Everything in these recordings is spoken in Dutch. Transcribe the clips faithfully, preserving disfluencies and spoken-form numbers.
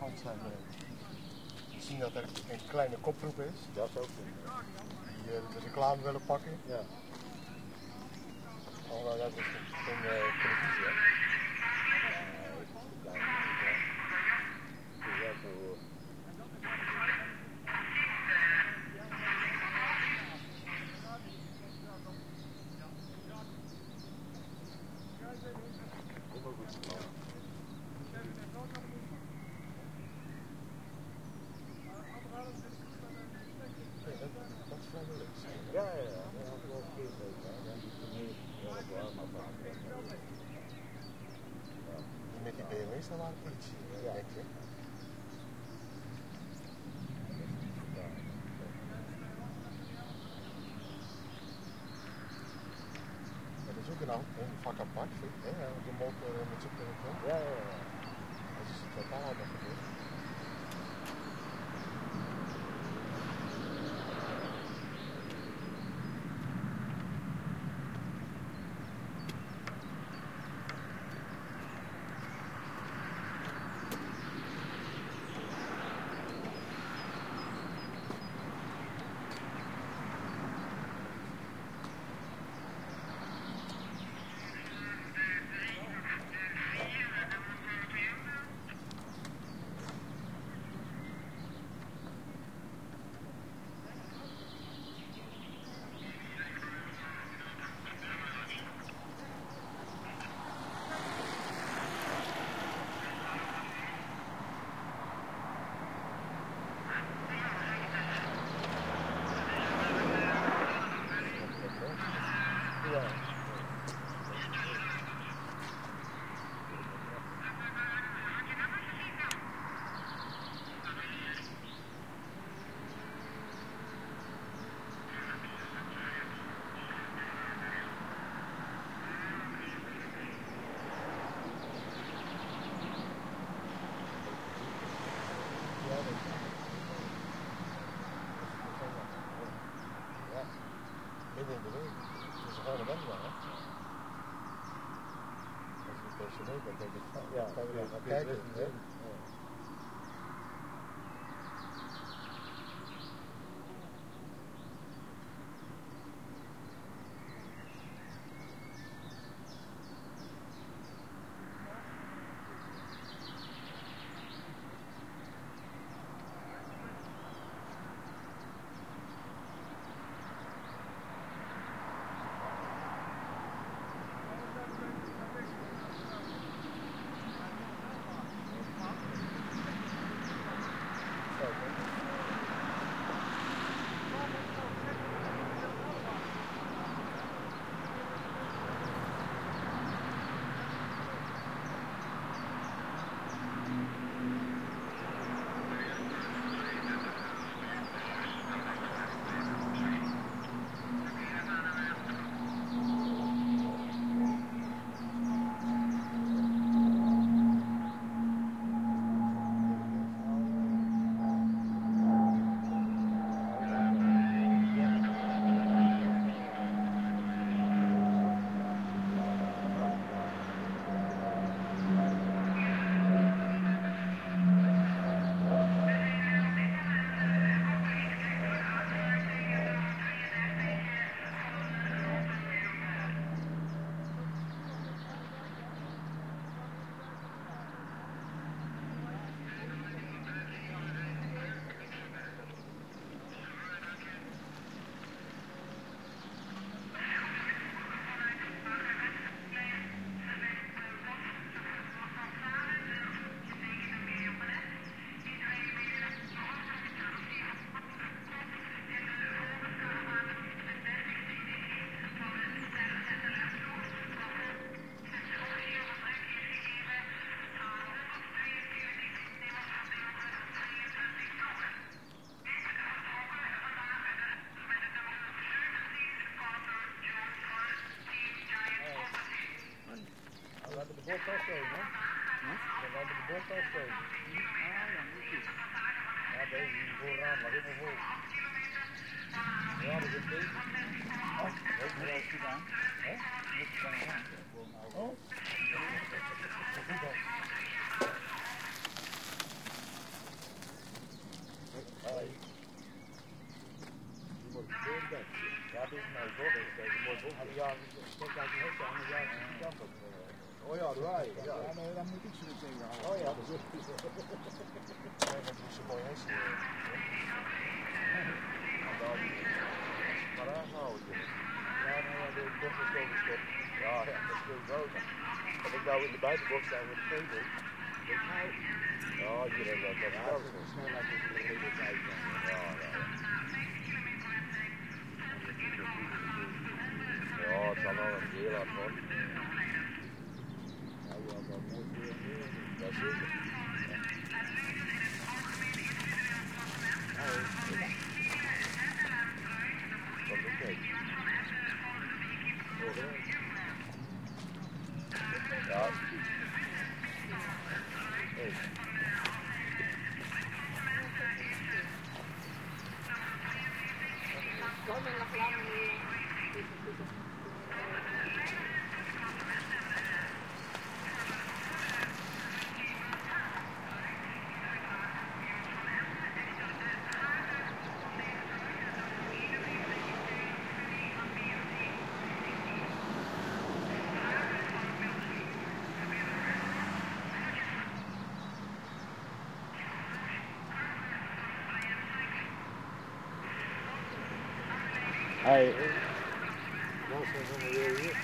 kant zijn. We zien dat er een kleine kopgroep is. Dat is ook goed. Die uh, de reclame willen pakken. Ja. Oh, nou, dat is geen uh, televisie, hè? Ja, ja, ja. Dat had ik wel een keer gezegd. Met die B M W's dan waren politie, ja. Denk je? Ja, dat is ook een, een vak apart, vind ik, hè? De motor met zo'n telefoon. Ja, ja, ja. Dat is het totaal wat gebeurt. Midden in de week. Het is gewoon een wendbaar, hè? Als je personeel bent, denk ik van, ja, kan je weer gaan kijken, hè? bord afgeven, hè? Hm? We hebben de bord afgeven. Ah ja, moet je. Ja, deze hier vooraan, maar helemaal vol. Ja, dat is deze. Oh, dat is wel goed aan. Hè? Dit is dan aan. Oh? Dat is goed dan. dat is nou toch? Dat is een mooi boek. Ja, kijk uit je hoofd aan, ja, die kant op. Oh ja, daar ja. Ja, nee, dan moet ik ze er tegenhouden. Oh ja, dat is het. Nee, dat is zo mooi hessen. Maar aangehouden. Ja, nou ja, de bocht is zo gestopt. Ja, ja, dat is heel groot. En ik wou in de buitenbocht staan met de gevel. Ja, hier hebben we dat. Ja, dat is wel snelheid is de hele tijd. Ja, ja. Ja, het zal wel een heel hard worden. Ja, ja, dat moet weer meer. Dat is zeker. Kom eens kijken. Ja. Hey. Hey. Nou, zijn we weer hier.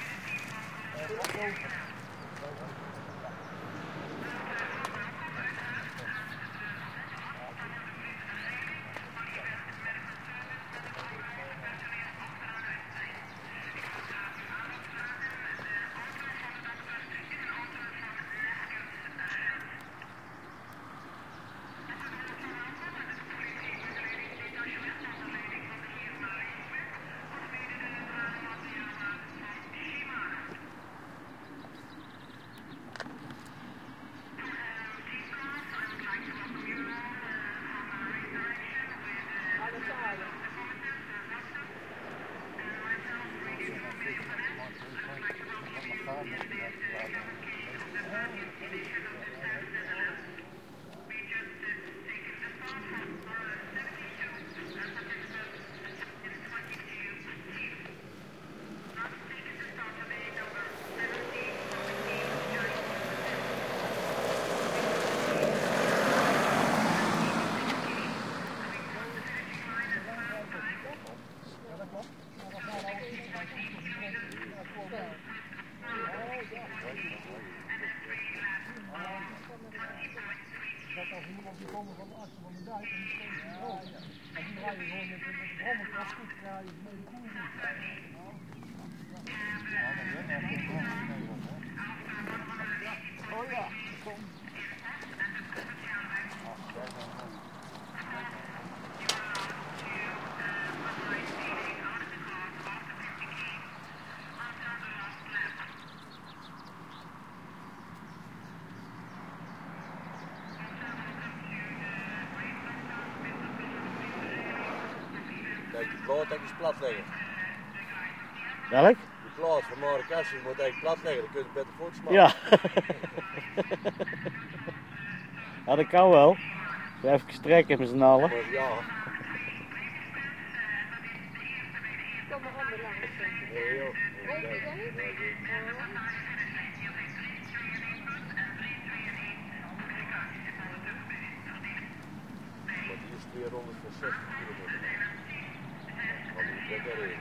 Dat als iemand die komen van de achter van de dijk en die steeds in de hoogte. En die draaien gewoon met de brommerkracht goed draaien mee de koer doen. Oh ja, kom. Kijk, die plaat is plat leggen. Welk? Die plaat van Marrakesh moet eigenlijk plat leggen, dan kun je beter voortsmaken. Ja. Ja, dat kan wel. Zo even strekken met z'n allen. Maar ja. Kom maar onder langs. Nee joh. Weet je dat niet? Want die is tweehonderdzestig kilometer. Wat moet ik daarin?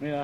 Ja.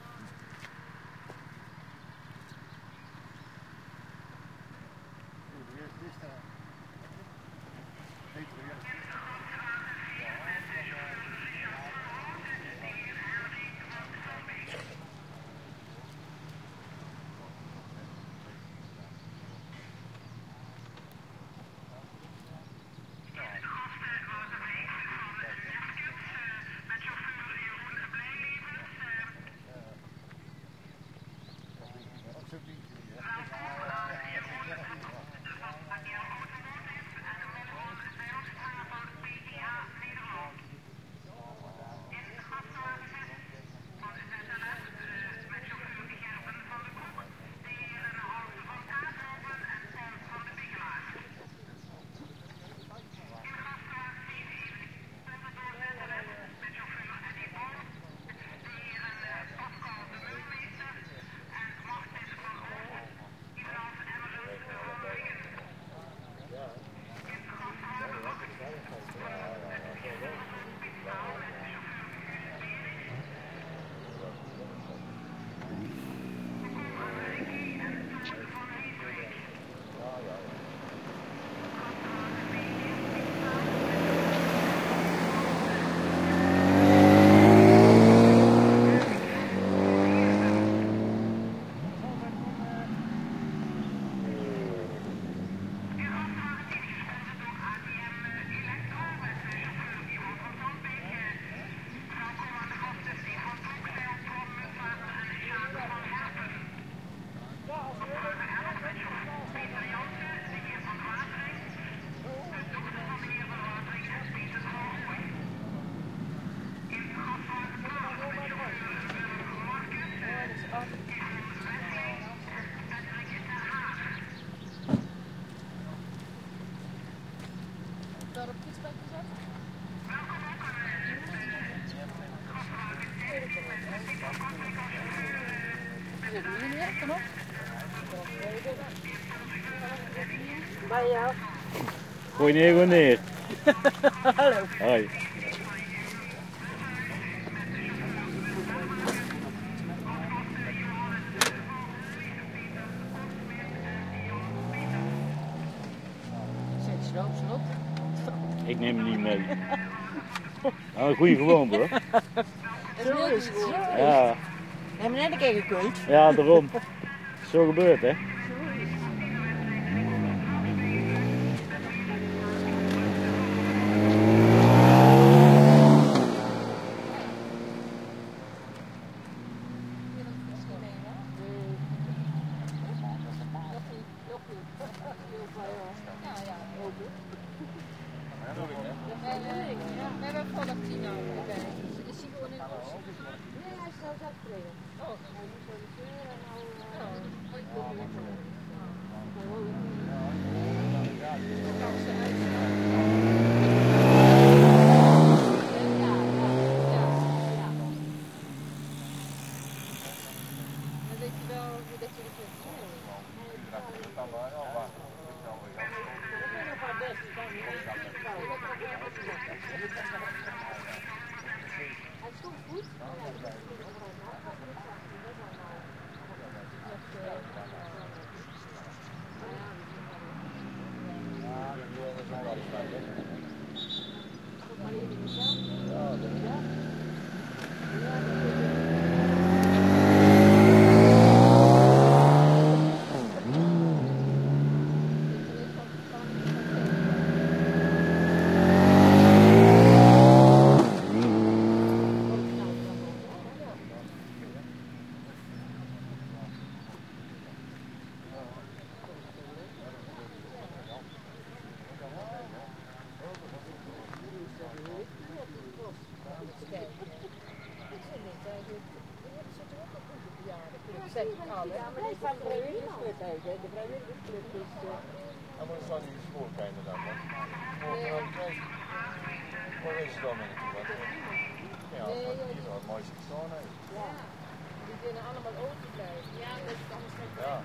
Daar op fietsbak gezet? Zit er niet meer, kom op. Bij jou. Gooi neer, gewoon neer. Hallo. Hoi. Zet sloop, sloop. Ik neem hem niet mee. Nou, een goede gewoonte hoor. Zo is het. Zo is het. Ja, We hebben net een keer gekund. ja, daarom. Zo gebeurt hè. We hebben volop tien nou bij. Is hij gewoon in de bos? Nee, hij is zelfs afgereden. Oh, hij moet zo de deur en nou... Oh, ik kom lekker. Dan weet je wel dat je er kunt zijn. Het stond goed. Ja, maar die van vrijwilligersclub heet, hè? De vrijwilligersclub is... Uh... Ja, maar dat zou niet eens voorkomen dan. Voor Waar is het dan met het Ja, dat is hier het mooiste gestaan heeft. Ja, die kunnen allemaal open blijven. Ja, dat is anders niet. Ja.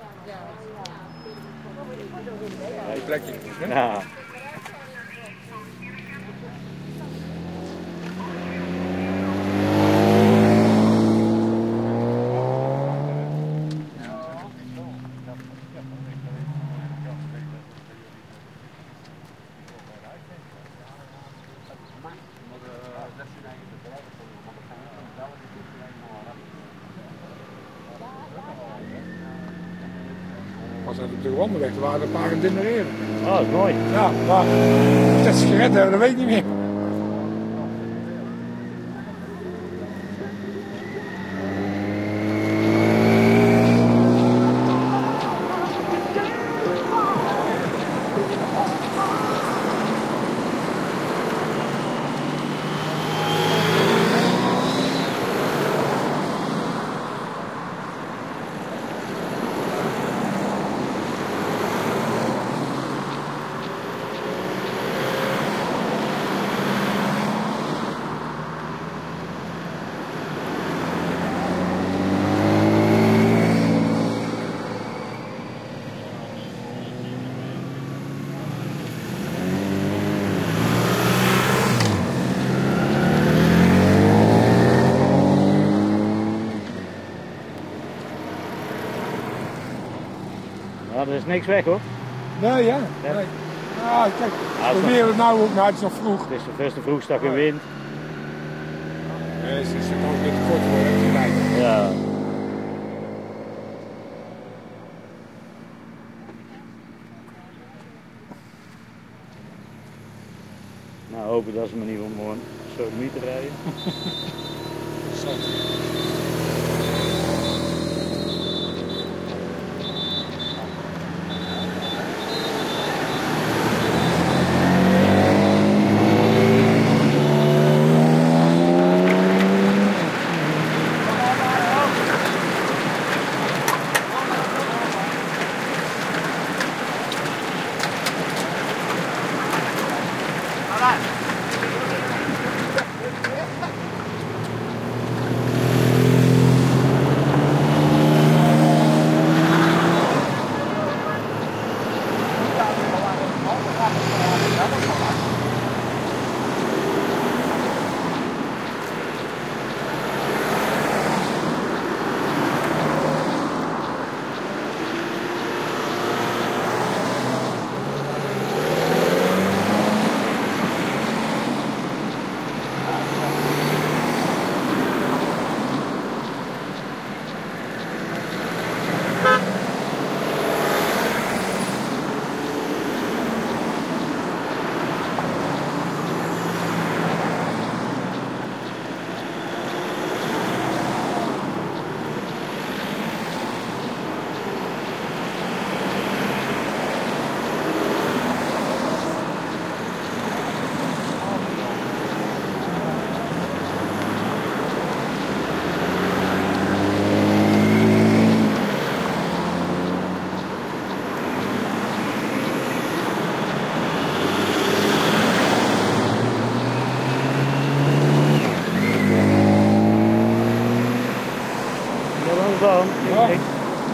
Ja. Ja, die plekje. Ja. was dat op de wandelweg, er waren een paar aan het dinnereren. Oh, dat is mooi. Ja, maar of dat ze gered hebben, dat weet ik niet meer. Nou, er is niks weg hoor. Nee, ja. Ja. Nee. Ah, kijk, Ah, we weer het nou ook, nou het is nog vroeg. Het is de eerste vroegstak in wind. Nee, ze zit ook weer te kort voor het gelijk. Ja. Nou, hopen dat ze me niet van morgen zo niet te rijden. Dan, denk ik.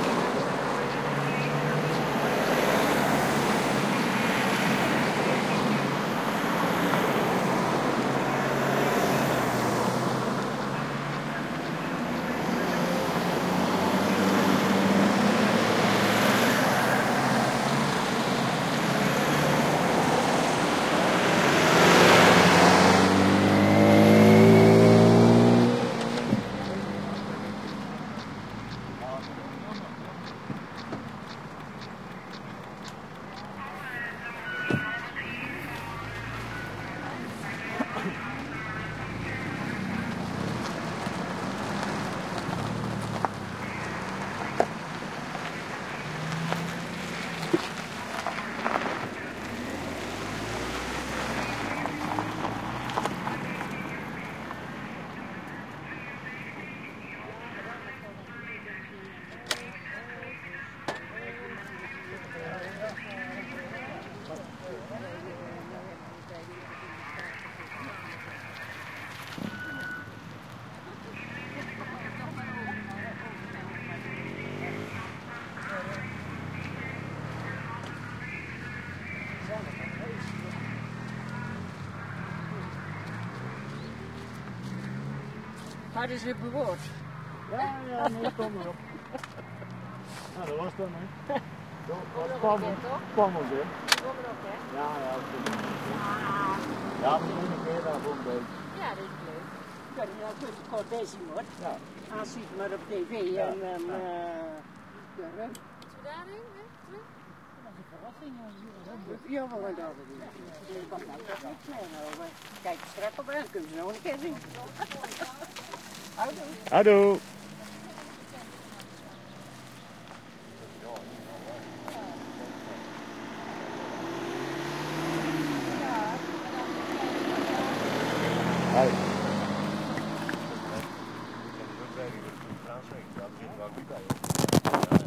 Hadden is weer bewoord. Ja, ja, nee, kom maar op. Nou, dat was dan, hè. Dat was spannend. Spannend, hè. Kom erop, hè? Ja, ja, dat is ja, misschien een keer daarvoor een beetje. Ja, dat is leuk. Kun je nou tussen kort bezig wordt. Ja. Aanziet maar op tv Ja. en um, Ja. uh, Zullen we daarheen, hè? Ja, wel dat is. Kijk, straks op en kunnen ze nog een keer zien. Hallo. Hoi. Dat is een goed werk, dat is een goed aanzien. Dat zit wel goed bij.